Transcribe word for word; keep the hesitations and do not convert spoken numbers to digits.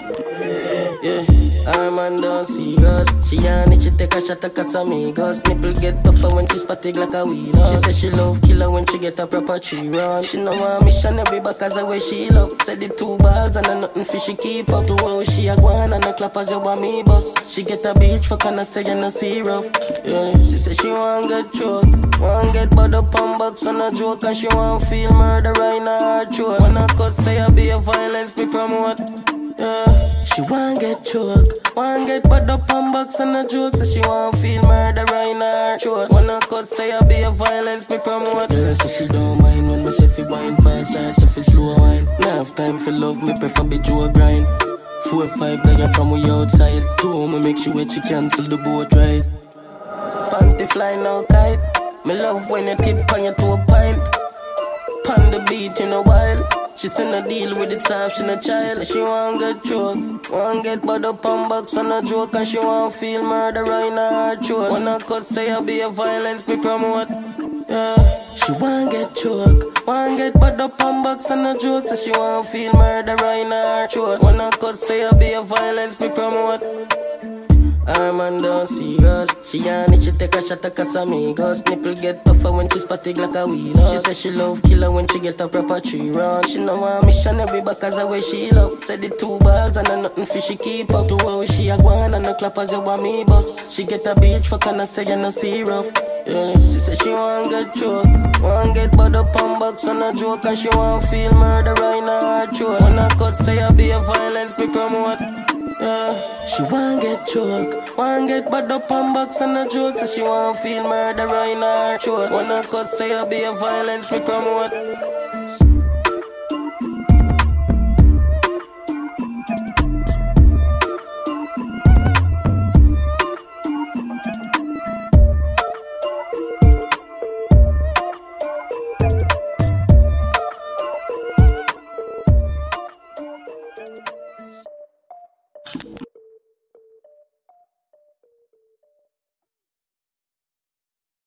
Yeah, her man don't serious. She on it, she take a shot at Casamigos. Nipple get tougher when she spotted like a weed. She say she love killer when she get a proper tree run. She know want missionary back as a way she love. Said the two balls and a nothing fish she keep up. To how she a gwan and a clap as you want me bus. She get a beach for can I say you no see rough. Yeah, she say she want get choked, want get bud up on box on a joke, and she want feel murder in her throat. When I cut say I be a violence me promote. Yeah, she want get choked, want get bud up on box on a joke, so she want feel murder in her throat. When I cut say I be a violence me promote. Girl say she don't mind when me say fi wine fast or say fi slow wine. Now have time for love, me prefer be Joe grind. Four or five guys from way outside. Two home me make sure she cancel the boat ride. Panty fly now kite. Me love when you tip on your toe pint. Pan the beat in a while. She send a deal with it soft, she no child. She say she want get choked, want get bud up on box on a joke, and she want feel murder in her throat. When I cut say I be a violence me promote. Yeah, she want get choked, want get bud up on box on a joke, so she want feel murder in her throat. When I cut say I be a violence me promote. Her man don't serious. She on it, she take a shot at Casamigos. Nipple get tougher when she spotted like a weed. She say she love killer when she get a proper tree run. She know want missionary back as a way she love. Said the two balls and a nothing fish she keep up. To how she a gwan and a clap as you want me bus. She get a beach for can I say you no see rough. Yeah, she say she want get choked, want get bud up on box on a joke, and she want feel murder in her throat. When I cut say I be a violence me promote. Yeah, she want get choked, want get bad up on box on a joke, so she want feel murder in her throat. When I cut say I be a violence me promote.